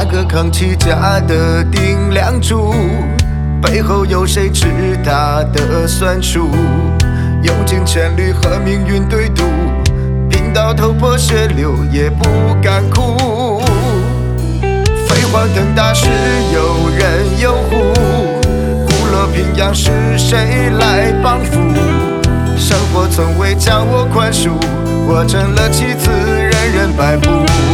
个扛起家的顶梁柱，背后有谁知他的酸楚？用尽全力和命运对赌，拼到头破血流也不敢哭。飞黄腾达时有人拥护，虎落平阳时谁来帮扶？生活从未将我宽恕，我成了棋子，人人摆布。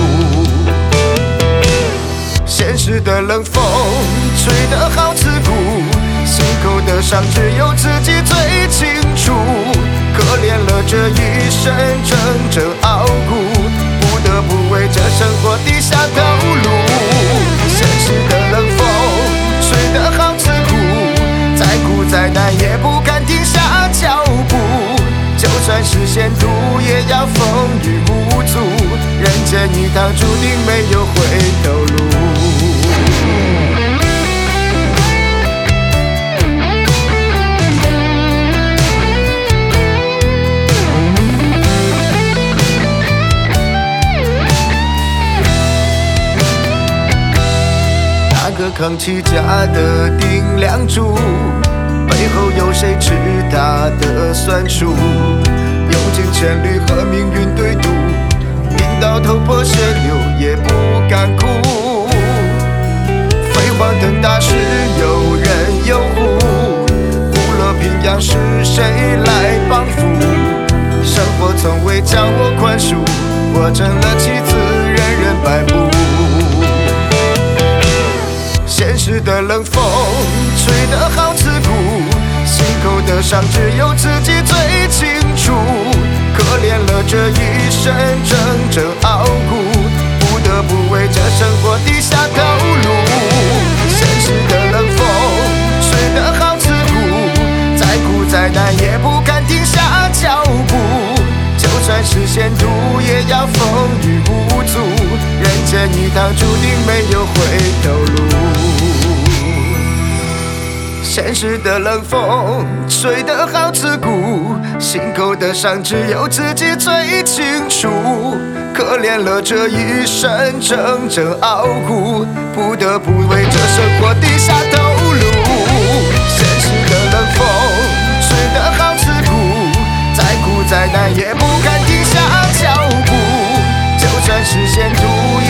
现实的冷风吹得好刺骨，心口的伤只有自己最清楚。可怜了这一生整整熬过，不得不为这生活低下头颅。现实的冷风吹得好刺骨，再苦再难也不敢停下脚步。就算是险途，也要风雨无阻。人间一趟，注定没有回头路。那个扛起家的顶梁柱，背后有谁知他的酸楚？用尽全力和命运对赌，拼到头破血流也不敢哭。飞黄腾达时有人拥护，虎落平阳时谁来帮扶？生活从未将我宽恕，我成了棋子，人人摆布。现实的冷风吹得好刺骨，心口的伤只有自己最清楚。可怜了这一生整整熬过，不得不为这生活低下头颅。现实的冷风吹得好刺骨，再苦再难也不敢停下脚步。就算是险途，也要风雨无阻。人间一趟，注定没有回头路。现实的冷风吹得好刺骨，心口的伤只有自己最清楚。可怜了这一生整整熬过，不得不为这生活低下头颅。现实的冷风吹得好刺骨，再苦再难也不敢停下脚步。就算是险途，